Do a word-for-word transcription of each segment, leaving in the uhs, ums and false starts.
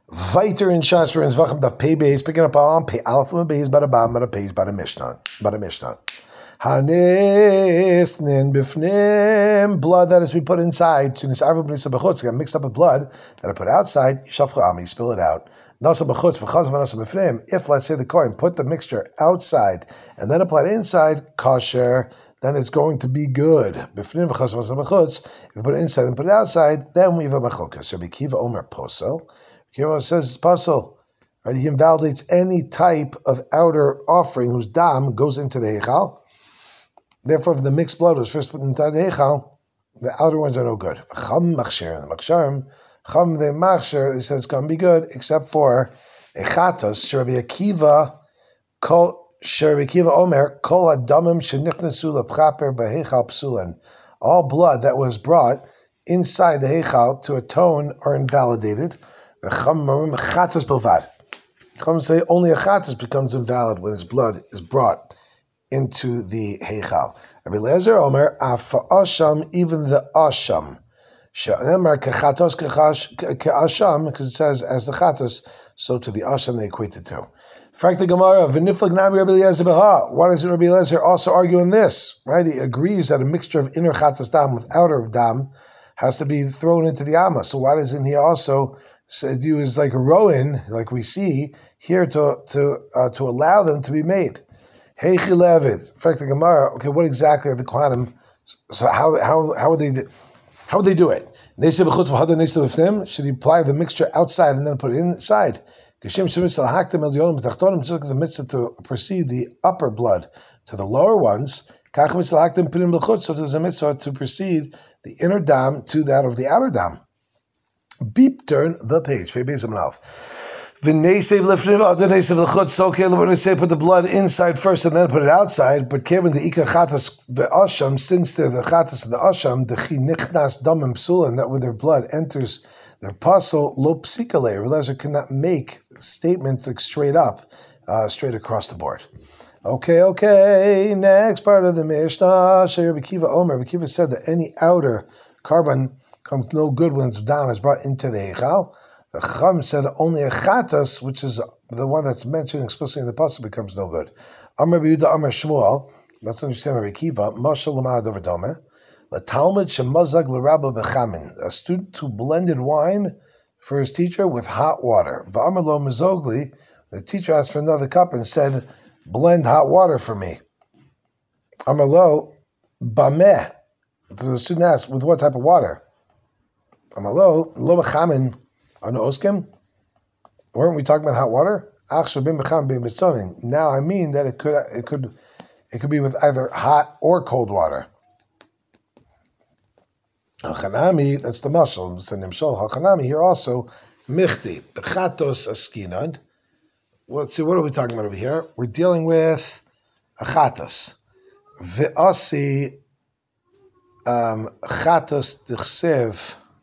Weiter in Shas for Zvachim Daf Pei Beis, picking up on Pei Aleph and Beis, Bada Bam, Bada Beis, Bada Mishnah, Bada Mishnah. Hanisnin bifnim, blood that is we put inside. Tunis arvu b'nisa b'chutz got mixed up with blood that I put outside. Yishafcha ami, spill it out. Nasa b'chutz v'chaz v'nasa b'fnim. If let's say the coin put the mixture outside and then apply it inside, kosher, then it's going to be good. B'fnim v'chaz v'nasa b'chutz. If you put it inside and put it outside, then we have a machlokas. Rabbi Kiva Omer posel. Kiva says it's posel. Right? He invalidates any type of outer offering whose dam goes into the heichal. Therefore, if the mixed blood was first put into the heichal, the outer ones are no good. Cham machshir and machsharim, cham the machshir, he says it's going to be good, except for echatos, Sherabi Akiva, kol Sherabi Akiva Omer, kol adamim shenichnasu lepchaper beheichal psulan. All blood that was brought inside the heichal to atone are invalidated. The cham marim echatos bilvad. Chum say only a chatas becomes invalid when his blood is brought into the heichal. Rabbi Eliezer Omer, afa asham, even the asham. She'emar kechatos ke'asham, because it says as the chatas, so to the asham they equate it to. Frank the Gemara, v'niflag nami Rabbi Eliezer b'ha. Why does Rabbi Eliezer also argue in this? Right, he agrees that a mixture of inner chatas dam with outer dam has to be thrown into the amma. So why doesn't he also do is like a rowan, like we see here, to to uh, to allow them to be made? Hey Chilevid, in fact the Gemara. Okay, what exactly are the Kohanim? So how how how would they do, how would they do it? Should he apply the mixture outside and then put it inside? Just like the mitzvah to proceed the upper blood to the lower ones, so there's a mitzvah to proceed the inner dam to that of the outer dam. Beep, turn the page. The okay, we're going to say put the blood inside first and then put it outside. But Kevin the ikar chatas the asham, since they're the chatas of the asham, the chi nichnas damim psul, and that when their blood enters their puzzle, lo psikale, Eliezer cannot make statements like straight up, uh, straight across the board. Okay, okay. Next part of the Mishnah, Rabbi Kiva Omer. Rabbi Kiva said that any outer carbon comes no good when its dam is brought into the heichal. The Chacham said only a chatas, which is the one that's mentioned explicitly in the pasuk, becomes no good. Amar Yehuda Amar Shmuel. Let's understand Rabbi Kiva. Mashal l'mad over dome. La talmud shemazag l'rabba bechamin. A student who blended wine for his teacher with hot water. V'amar lo mizogli. The teacher asked for another cup and said, "Blend hot water for me." Amar lo bameh. The student asked, "With what type of water?" Amalo lo bechamin anu oskem. Weren't we talking about hot water? Now I mean that it could it could it could be with either hot or cold water. Hachanami, that's the mashal. Hachanami here also michti bechatos askinan. Let's see, what are we talking about over here? We're dealing with a chatos. Ve'asi um, chatos tichsev.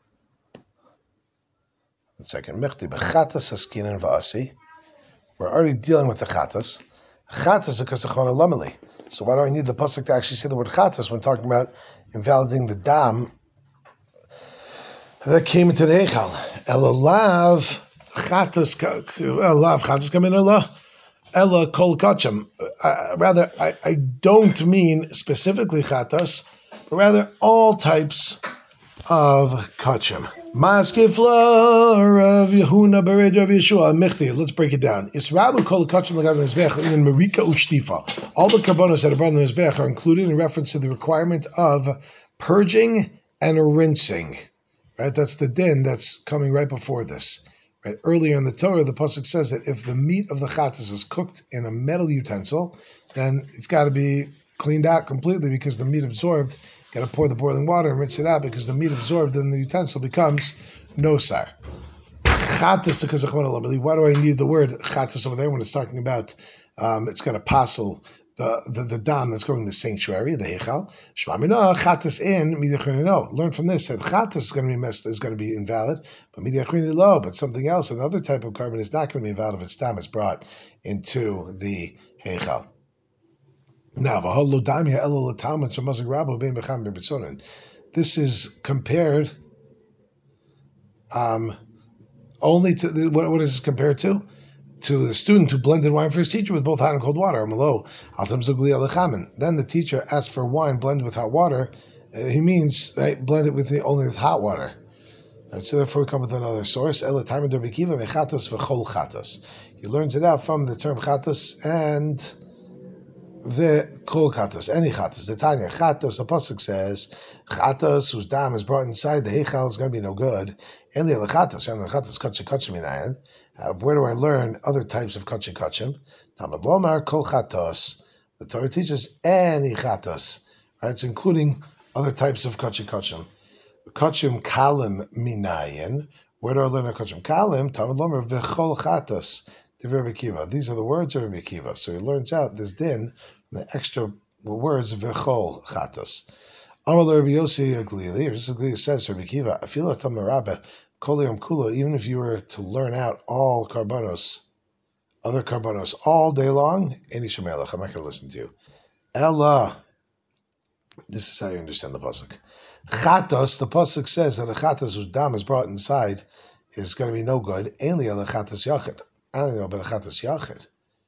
One second. Mechti bechatas askinan va'asi. We're already dealing with the chatas. Chatas is because of chona lameli. So why do I need the pasuk to actually say the word chatas when talking about invalidating the dam that came into the heichal? Elalav chatas, elalav chatas come in Allah. Ella kol kacham. Rather, I, I don't mean specifically chatas, but rather all types of kachim. Maskefla of Yehuna Bered of Yeshua Mechti. Let's break it down. Israelu kol kachim l'gav mizbech in Marika ushtifa. All the karbonos that are brought in the mizbech are included in reference to the requirement of purging and rinsing. Right, that's the din that's coming right before this. Right, earlier in the Torah, the pasuk says that if the meat of the chatas is cooked in a metal utensil, then it's got to be cleaned out completely because the meat absorbed. Got to pour the boiling water and rinse it out because the meat absorbed in the utensil becomes nosar. Chatas because of chonah. Why do I need the word chatas over there when it's talking about um, it's going to passel the, the the dam that's going to the sanctuary, the heichal? Shmamina chatas in midiyachrin no. Learn from this that chatas is going to be messed, is going to be invalid, but midiyachrin lo. But something else, another type of carbon, is not going to be invalid if its dam is brought into the heichal. Now, this is compared um, only to what, what is this compared to? To the student who blended wine for his teacher with both hot and cold water. Then the teacher asked for wine blended with hot water. Uh, he means right, blend it with the, only with hot water. Right, so therefore we come with another source. He learns it out from the term chatos and the kol chatos, any chatos. The Tanya chatos, the pasuk says chatos whose dam is brought inside the heichal is going to be no good. And the chatos, and the chatos kachim kachim inayin. Uh, where do I learn other types of kachim kachim? Talmud lomar kol chatos. The Torah teaches any chatos, right? It's including other types of kachim kachim. Kachim kalim minayin. Where do I learn a kachim kalim? Talmud lomar v'chol chatos. Rabbi Akiva. These are the words of Rabbi Akiva. So he learns out this din, the extra words of v'chol chatos. Amar Rabbi Yossi Aglili, Rabbi Aglili says to Rabbi Akiva, Afila tamarabeh kol yom kula, even if you were to learn out all karbanos, other karbanos, all day long, Eni shemelech, I'm not going to listen to you. Ella, this is how you understand the pasuk. Chatos, the pasuk says that a chatos whose dam is brought inside is going to be no good. Eni ela chatos yachid. I don't know about a chatos yachid.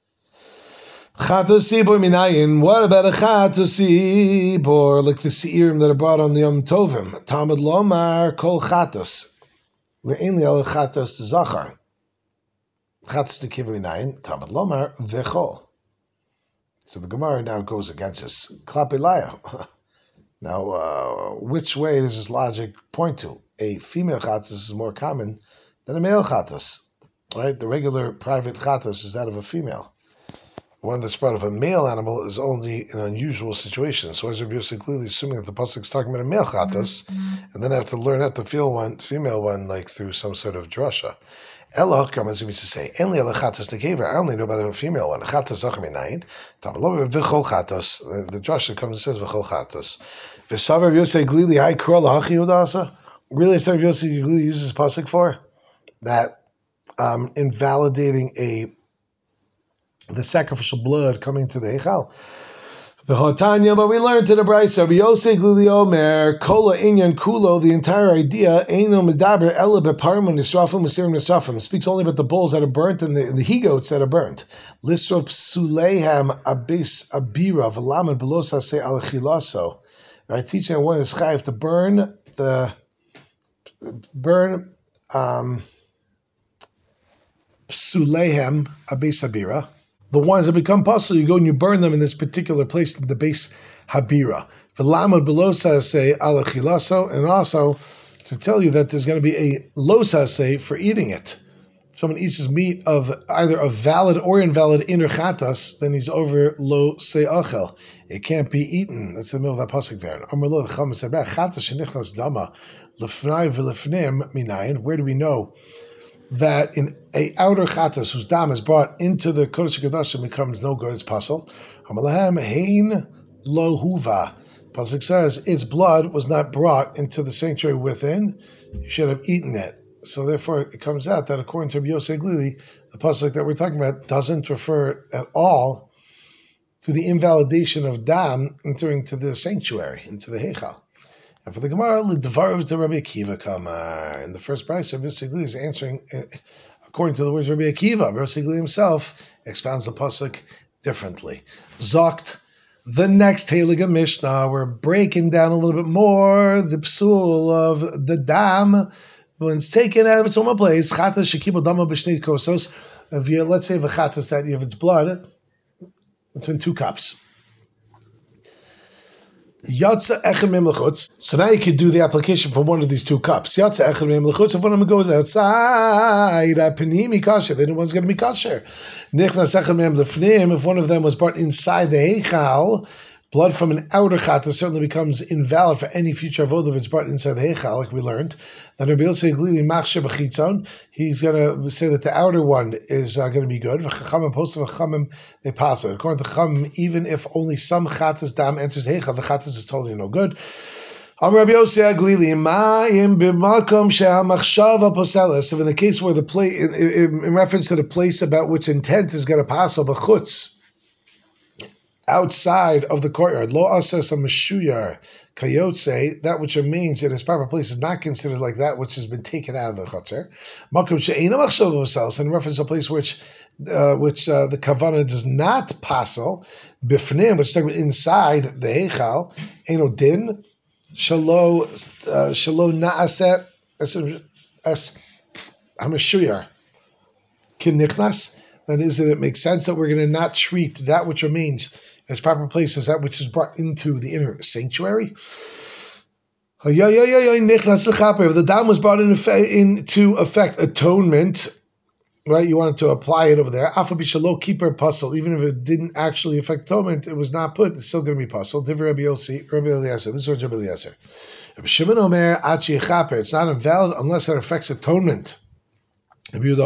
Chatos sibor minayin. What about a chatos sibor, like the seirim that are brought on the Yom Tovim? Talmud lomar kol chatos. Le'en li'al chatos zachar. Chatos nekiva minayin. Talmud lomar v'chol. So the Gemara now goes against this. Klapi laya. Now, uh, which way does this logic point to? A female chatos is more common than a male chatos. Right, the regular private chatos is that of a female. One that's part of a male animal is only in unusual situations. So as Rabbi Yossi clearly assuming that the pasuk is talking about a male chatos, mm-hmm. and then I have to learn out the female one, female one, like through some sort of drasha. Ela hakam, as we used to say, only ela chatos nekever. I only know about a female one. Chatos zachar minayin. Tamalo v'chol chatos. The drasha comes and says v'chol chatos. V'savar Rabbi Yossi Glili hay kral hachi udasa. Really, is Rabbi Yossi Glili uses pasuk for that? Um, invalidating a the sacrificial blood coming to the Heichal. The Hotanya, but we learned to the Brayso, Rabbi Yossi Glili Omer, Kola Inyan Kulo, the entire idea, Eino Medaber, Ela Beparmon, Nisrafim, Mesirim Nisrafim, speaks only about the bulls that are burnt and the, the he-goats that are burnt. Lisrop Suleihem Abis Abira, Velamad Belosa Se Al Chilaso. Right, teaching one is chayiv to burn the, burn, um, Psuleihem Abes Habira. The ones that become puzzle, you go and you burn them in this particular place, the base Habira. V'lamad belosa say ala chilaso, and also to tell you that there's going to be a losa say for eating it. Someone eats his meat of either a valid or invalid inner chatas, then he's over lo se achel. It can't be eaten. That's the middle of that pasuk there. Amar lo l'cham sabach chatas shenichnas dama lefnai v'lefnim minayin. Where do we know that in a outer chatas whose dam is brought into the Kodesh HaKadoshim becomes no good, it's pasul? Hamalahem hein lo huva. Pasuk says its blood was not brought into the sanctuary within. You should have eaten it. So therefore, it comes out that according to Rabbi Yossi Glili, the pasuk that we're talking about doesn't refer at all to the invalidation of dam entering to the sanctuary, into the heichal. And for the Gemara, l'dvarav to Rabbi Akiva kamar. In the first price, Rabbi Yossi Glili is answering according to the words of Rabbi Akiva. Rabbi Yossi Glili himself expounds the pasuk differently. Zokt. The next Haliga Mishnah, we're breaking down a little bit more the psul of the dam when it's taken out of its normal place. Chatas shekibel dama b'shnei kosos. If you, let's say the chatas that you have its blood, it's in two cups. Yatsa echem mem lechutz. So now you could do the application for one of these two cups. Yatsa echem mem lechutz. If one of them goes outside, apenimi kasher, then one's going to be kasher. Nichnas echem mem lefnim. If one of them was brought inside the heichal, blood from an outer chatas certainly becomes invalid for any future avodah if it's brought inside the heichal, like we learned. Then Rabbi Yossi Glili machsher b'chitzon. He's going to say that the outer one is uh, going to be good. V'chachamim post v'chachamim they pass it. According to Chachamim, even if only some chatas dam enters the heichal, the chatas is totally no good. Am Rabbi Yossi Glili ma'im b'makom she'hamachshava poseles. So in the case where the place, in, in, in reference to the place about which intent is going to pass, b'chutz. outside of the courtyard. Lo asas a meshuyar kayotse, that which remains in its proper place is not considered like that which has been taken out of the chutzner. Makom she'ena machshava b'selis, in reference to a place which uh, which uh, the kavana does not passel bifnim, which is talking about inside the heichal. Eno din shalo uh, shalo naaset as as hameshuyar kinichnas. That is, that it makes sense that we're going to not treat that which remains as proper place as that which is brought into the inner sanctuary. If the dam was brought in into effect atonement, right? You wanted to apply it over there. Keeper puzzle, even if it didn't actually affect atonement, it was not put. It's still going to be puzzle. This is Rabbi Eliezer. This is Rabbi Eliezer. It's not invalid unless it affects atonement. If he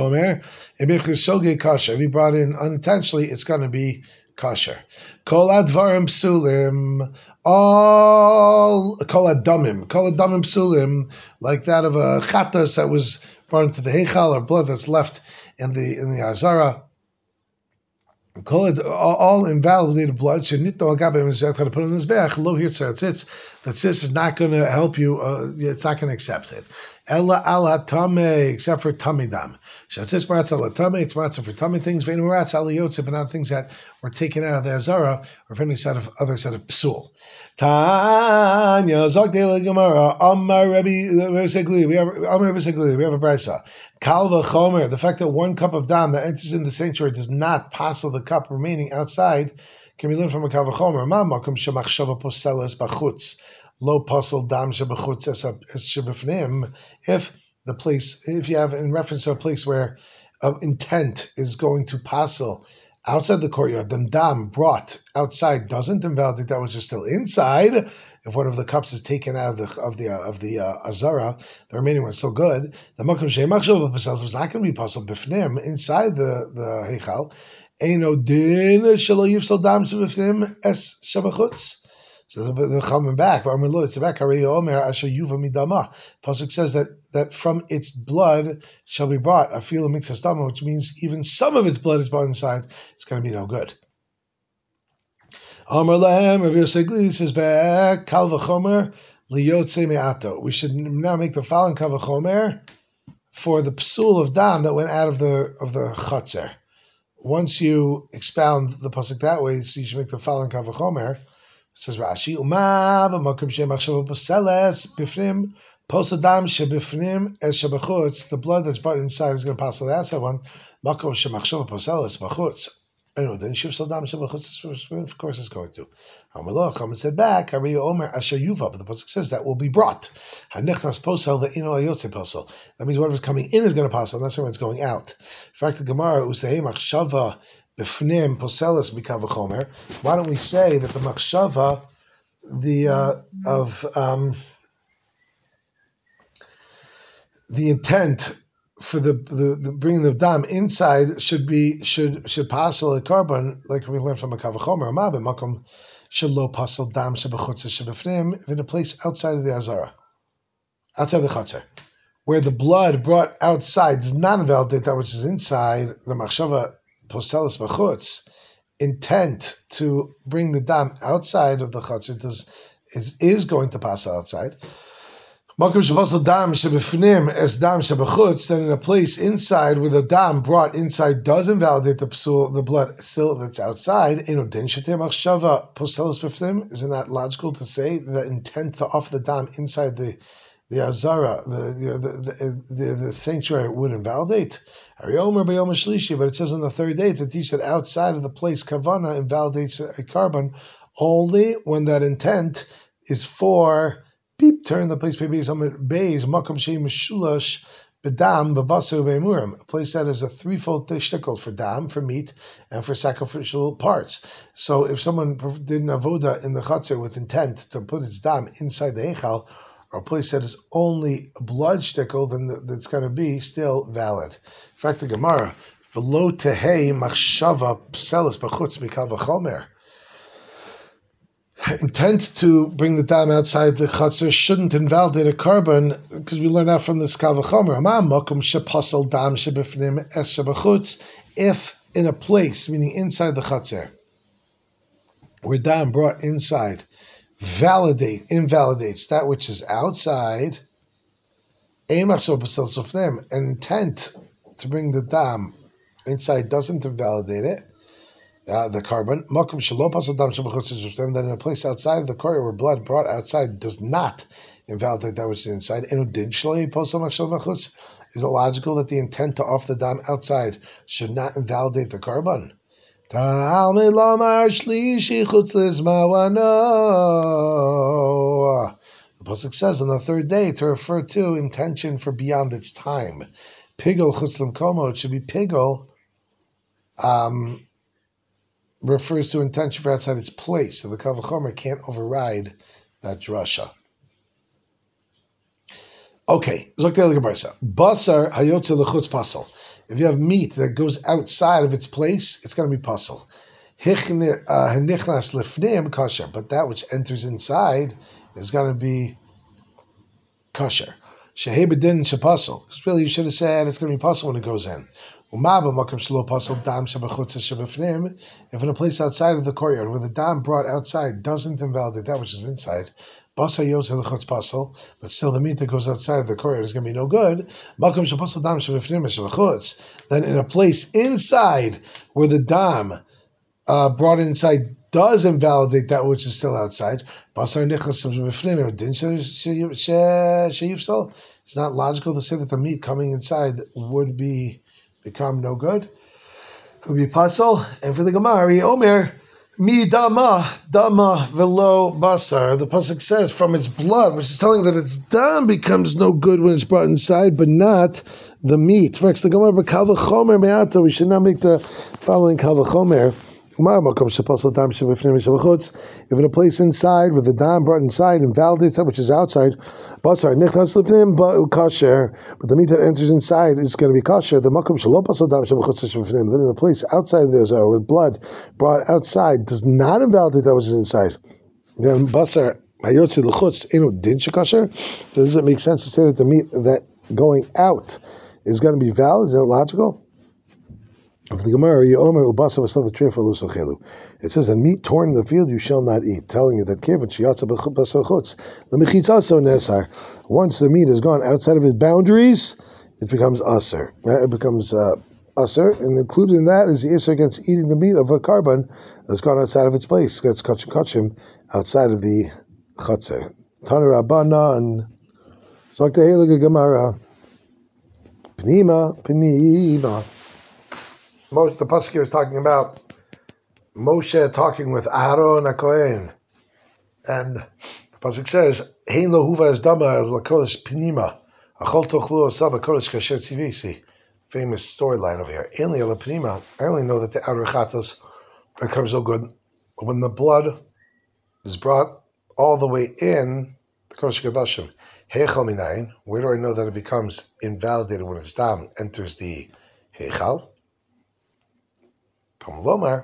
brought in unintentionally, it's going to be kosher. Kol advarim psulim, all kol adamim, kol adamim psulim, like that of a chatas that was brought into the heichal, or blood that's left in the in the azara. All, all invalidated blood should nitno agabe mizbeach to put in this bech. Lo hirtzatz, that this is not going to help you. Uh, it's not going to accept it. Ella ala tame, except for tummy dam. Shatzis maratz ala tame, it's maratz for tummy things. Veinu maratz ala yotze, but not things that were taken out of the azara or from any set of other set of psul. Tanya zogdei gemara amar Rabbi Segli. We have amar Rabbi Segli. We have a brisa. Kalva chomer. The fact that one cup of dam that enters in the sanctuary does not pass the cup remaining outside can be learned from a kalva chomer. Ma makom shemachshava poseles bachutz. Lo pasal dam shebachutz es shebefnim. If the place, if you have in reference to a place where uh, intent is going to pasal outside the courtyard, then dam brought outside doesn't invalidate that which is still inside. If one of the cups is taken out of the of the uh, of the uh, azara, the remaining one is still good. The makom shemachshava poseles was not going to be pasal befnim inside the the heichal. Eino din shelo yifsal dam shebefnim es shebachutz. So they're coming back. Pasuk says that, that from its blood shall be brought a feel of mixed stomach, which means even some of its blood is brought inside. It's going to be no good. Says back, we should now make the following kal v'chomer for the psul of dam that went out of the of the chotzer. Once you expound the pasuk that way, so you should make the following kal v'chomer. Says Rashi, Uma b'makom shemachshava poseles bifnim posadam shebifnim es shebachutz. The blood that's brought inside is going to pass to the outside one. Makom shemachshava poseles bachutz. Anyway, then shivsal dam shebachutz. Of course, it's going to. Hamalach Haman said back, Hari Omer asher yuva, but the pasuk says that will be brought. Hanichnas posel the ino ayotze posel. That means whatever's coming in is going to pass, and that's when it's going out. In fact, the Gemara usehei machshava. B'fnim poseles mikav v'chomer. Why don't we say that the machshava, the uh, of um, the intent for the, the, the bringing the dam inside should be should should passel a carbon, like we learned from mikav v'chomer. Ma b'makom shelo passel dam shebechutz shebefnim, in a place outside of the azara, outside the chatzar, where the blood brought outside does not invalidate that which is inside. The machshava poseles bachutz, intent to bring the dam outside of the chutz, it does, is, is going to pass outside. Makom shebasel dam shebefnim es dam shebachutz, then in a place inside where the dam brought inside does invalidate the psul, the blood still that's outside. Eno din shetei machshava poseles befnim. Isn't that logical to say that intent to offer the dam inside the the azara, the the, the the the sanctuary would invalidate? But it says on the third day to teach that outside of the place kavana invalidates a carbon only when that intent is for beep turn the place beis beis makom shei meshulash bedam bebasu beemurim, a place that is a threefold shtickle for dam, for meat, and for sacrificial parts. So if someone did an avoda in the chatzir with intent to put its dam inside the heichal, or a place that is only blood shtickle, then that's going to be still valid. In fact, the Gemara, v'lo tehei machshava pseles b'chutz mikal v'chomer. Intent to bring the dam outside the chatzir shouldn't invalidate a carbon, because we learn that from this kal v'chomer. Ama makom shepasel dam shebefnim es shebachutz, if in a place, meaning inside the chatzir, where dam brought inside, validate, invalidates that which is outside. An intent to bring the dam inside doesn't invalidate it. Uh, the carbon. Then in a place outside of the court where blood brought outside does not invalidate that which is inside. Is it logical that the intent to offer the dam outside should not invalidate the carbon? The pasuk says on the third day to refer to intention for beyond its time. Pigel chutzlim komo. It should be pigel. Um, refers to intention for outside its place, so the Kal V'chomer can't override that drasha. Okay, basar hayotze lechutz pasal. If you have meat that goes outside of its place, it's going to be pasal. Henichnas lefnim kosher, but that which enters inside is going to be kosher. Shehei b'din shepasal. Really, you should have said it's going to be pasal when it goes in. If in a place outside of the courtyard where the dam brought outside doesn't invalidate that which is inside, but still the meat that goes outside of the courtyard is going to be no good, then in a place inside where the dam uh, brought inside does invalidate that which is still outside, it's not logical to say that the meat coming inside would be become no good. Could be pasal. And for the Gemara, Omer, mi dama, dama velo basar. The pasuk says from its blood, which is telling that its dam becomes no good when it's brought inside, but not the meat. Next, the Gemara, kal v'chomer me'ata. We should not make the following kal v'chomer. If in a place inside where the dam brought inside invalidates that which is outside, but the meat that enters inside is going to be kosher. The then in a place outside of there where blood brought outside does not invalidate that which is inside. Then basar hayotze l'chutz eno din shekosher. Does it make sense to say that the meat that going out is going to be valid? Is that logical? Of the Gemara, it says, "And meat torn in the field you shall not eat," telling you that once the meat has gone outside of its boundaries, it becomes aser. It becomes uh, aser, and included in that is the aser against eating the meat of a carbon that's gone outside of its place. That's kachim kachim outside of the chatzer. Taner Rabbanan, Zakta Heilige Gemara, Pnima, Pnima. Most the pasuk here is talking about Moshe talking with Aaron HaKohen, and the pasuk says, "Hein lo huva es dama lakodesh pinima, achol tochlu osav kodesh kasher tzivisi." Famous storyline over here. Ein li la pinima. I only know that the outer chatos becomes so good when the blood is brought all the way in the kodesh kadashim. Heichal minayin. Where do I know that it becomes invalidated when its dam enters the heichal? Lomar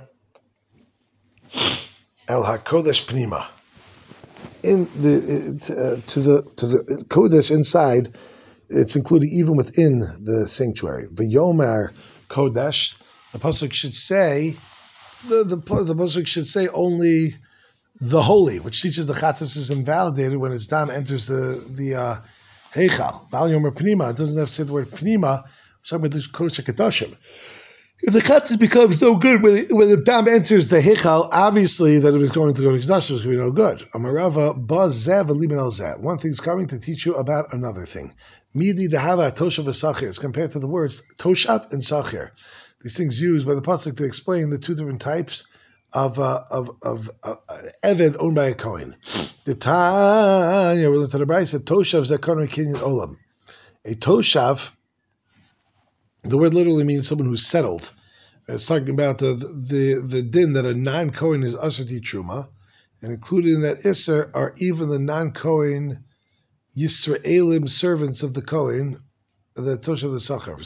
El HaKodesh Pnima. In the uh, to the to the Kodesh inside, it's included even within the sanctuary. V'Yomer Kodesh. The pasuk should say the the the pasuk should say only the holy, which teaches the chatas is invalidated when its dam enters the the uh, heichal. V'Yomer Pnima. It doesn't have to say the word Pnima. It's talking about this Kodesh HaKadoshim. If the chatzis becomes no good when it, when the dam enters the heichal, obviously that it was going to go to Kedash, it's going to be no good. Amarava bazev alimin al zeh. One thing's coming to teach you about another thing. Midi dehava toshav v'sachir. It's compared to the words toshav and sachir. These things used by the pasuk to explain the two different types of uh, of of uh, eved owned by a kohen. The Tanya we're to the Brayso said toshav zekon kinyan olam. A toshav. The word literally means someone who's settled. It's talking about the the, the din that a non-Kohen is asher truma, and included in that isser are even the non-Kohen Yisraelim servants of the Kohen, the toshav the sachar.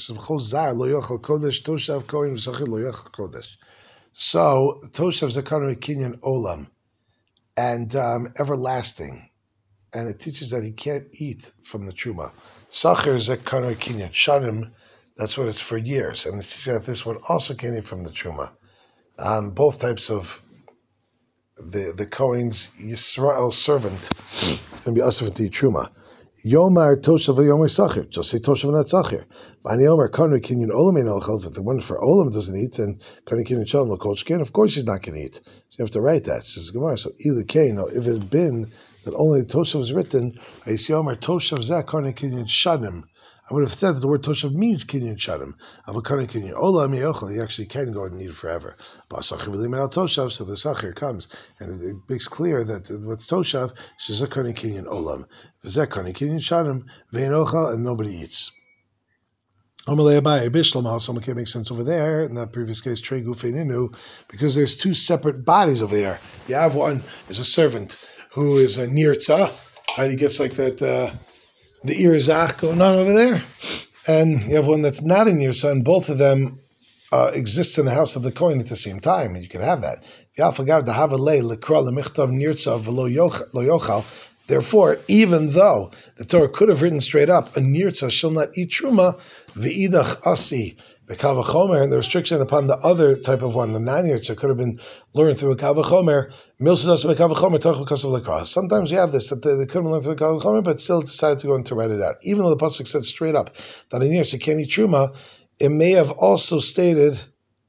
So toshav zakar kinyan olam, and um, everlasting, and it teaches that he can't eat from the truma. Sachar zakar kinyan shanim. That's what it's for years, and it's teaching that this one also came from the truma. Um, both types of the the Kohen's Yisrael servant is going to be usher to eat truma. Yomar toshav yomer sachir. Just say toshav not sachir. Vani yomer karnu kinyan olam ein olchel. If the one for olam doesn't eat, then karnu kinyan shalom lokol shken. Of course, he's not going to eat. So you have to write that. Says Gemara. So either kain. If it had been that only toshav was written, I see yomer toshav zeh karnu kinyan shanim. I would have said that the word toshav means kinyan shanim. Avakarnu kinyan olam yochel. He actually can go and eat it forever. But sachir v'limin al toshav. So the sachir comes and it makes clear that what's toshav is karnu kinyan olam. And nobody eats. Someone can make sense over there. In that previous case, because there's two separate bodies over there. You have one is a servant who is a nirtza, and he gets like that uh, the irzach going on over there, and you have one that's not a nirtza, and both of them uh, exist in the house of the Kohen at the same time, and you can have that. Therefore, even though the Torah could have written straight up, a nirtza shall not eat truma, v'idach asi, v'kavachomer, and the restriction upon the other type of one, the non-nirtza, could have been learned through a kavachomer, milsadas v'kavachomer, toch v'kasav l'kras. Sometimes you have this, that they, they couldn't learn through the kavachomer, but still decided to go and to write it out. Even though the pasuk said straight up that a nirtza can't eat truma, it may have also stated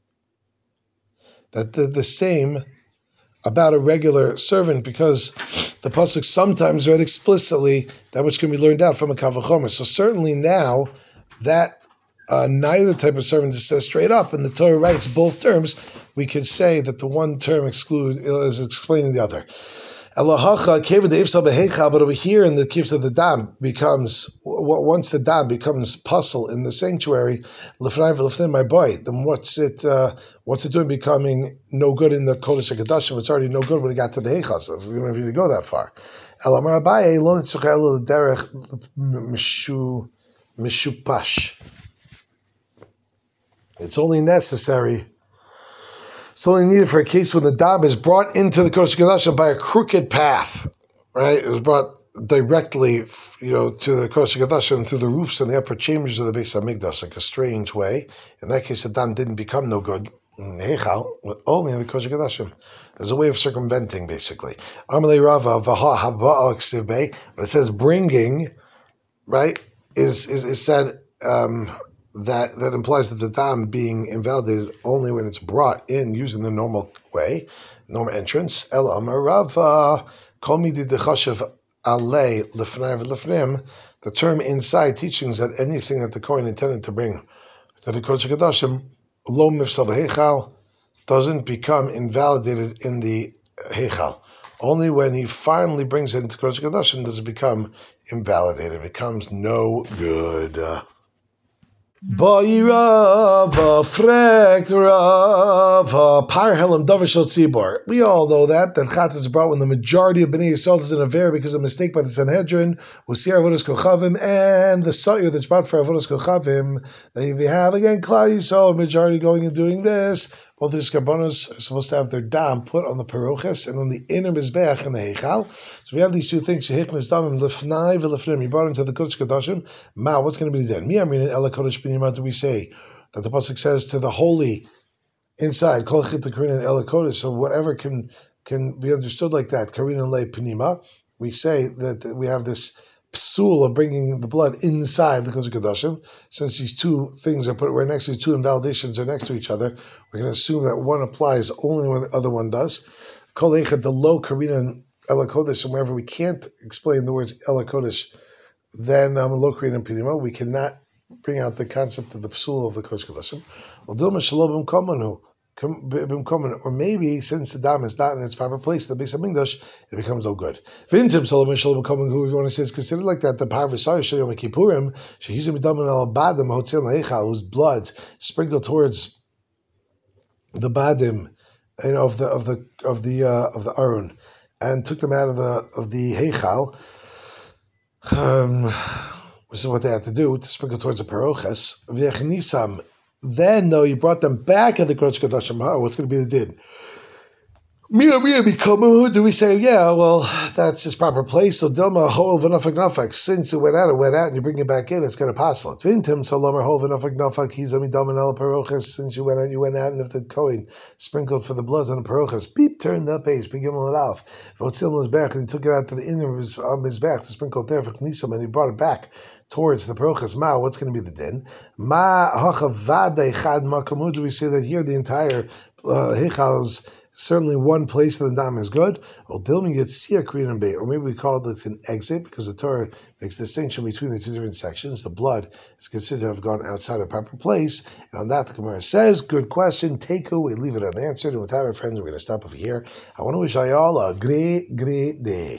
that the, the same about a regular servant, because the pasuk sometimes read explicitly that which can be learned out from a kavachomer. So certainly now that uh, neither type of servant is said straight up, and the Torah writes both terms, we could say that the one term exclude is explaining the other. But over here in the kibbutz of the dam becomes, once the dam becomes puzzle in the sanctuary, my boy, then what's it uh, what's it doing becoming no good in the Kodesh HaKadoshim? It's already no good when it got to the Heichal, so we don't even go that far. It's only necessary It's only needed for a case when the dam is brought into the Kodesh HaKadoshim by a crooked path, right? It was brought directly, you know, to the Kodesh HaKadoshim through the roofs and the upper chambers of the Beis HaMikdash, like a strange way. In that case, the dam didn't become no good in Heichal, only in the Kodesh HaKadoshim. There's a way of circumventing, basically. Amalei Rava Vaha Haba Ksivbei, when it says bringing, right, is is, is said. Um, That that implies that the dam being invalidated only when it's brought in using the normal way, normal entrance. El Amar Rava Kol Midi Dechashav Alei Lefnei V'Lefnim. The term inside teachings that anything that the Kohen intended to bring to the Kodesh HaKadoshim Lo Mifsal Heichal doesn't become invalidated in the Heichal. Only when he finally brings it into Kodesh HaKadoshim does it become invalidated. It becomes no good. Uh, Ba'irava, frekt rava, parhelim davashot tzibor. We all know that, that chat is brought when the majority of Bnei Yisrael is in a ver because of a mistake by the Sanhedrin, Usir Avodas Kochavim, and the Sa'ir that's brought for Avodas Kochavim. Then if you have again Klal Yisrael, majority going and doing this, both these karbonos are supposed to have their dam put on the paroches and on the inner mizbeach in the heichal. So we have these two things. Shehiknes damim lefnai v'lefnim. You brought into the Kodesh Kodashim. Ma, what's going to be then? Mi amrin ela Kodesh b'nimah. Do we say that the pasuk says to the holy inside kol chit karin and ela Kodesh? So whatever can can be understood like that. Karin and le p'nima. We say that we have this psul of bringing the blood inside the Kodesh Kodashim. Since these two things are put right next to each two invalidations are next to each other, we're going to assume that one applies only when the other one does. Kol echad the lo karina and ela kodesh, and wherever we can't explain the words ela kodesh, then um, lo karina and pinima, we cannot bring out the concept of the psul of the Kodesh Kodashim. Or maybe since the dam is not in its proper place, the Beis HaMikdash, it becomes no good. Vintim Solomon Shalom Common, who we want to say is considered like that, the Parvasar Shayom Kippurim, Shehizim B'Daman Al Badim Hotzil Heichal, whose blood sprinkled towards the Badim, you know, of the of the of the uh, of the Aron, and took them out of the of the Heichal. Um, this is what they had to do to sprinkle towards the Paroches. V'Yechnisam. Then, though, you brought them back at the Kodesh Kodashim, what's going to be the din? Mia Mia Bikomu, do we say, yeah, well, that's his proper place. So Dilma Hol V'Nafak Nafak, since it went out, it went out, and you bring it back in, it's going to pass it. Vintim Salomer Hol V'Nafak Nafak, he's Amidam El Parochas, since you went out, you went out, and if the Kohen sprinkled for the blood on the Parochas, beep, turn the page, begin it off. Votzil was back, and he took it out to the inner of his, of his back to sprinkle it there for Knisam, and he brought it back towards the Parochas. Ma, what's going to be the din? Ma Hachavadei Chad Makamu, do we say that here the entire uh, Hechal's certainly one place of the dam is good. Or maybe we call it an exit because the Torah makes a distinction between the two different sections. The blood is considered to have gone outside a proper place. And on that, the Gemara says, good question. Teku, we leave it unanswered. And with that, my friends, we're going to stop over here. I want to wish you all a great, great day.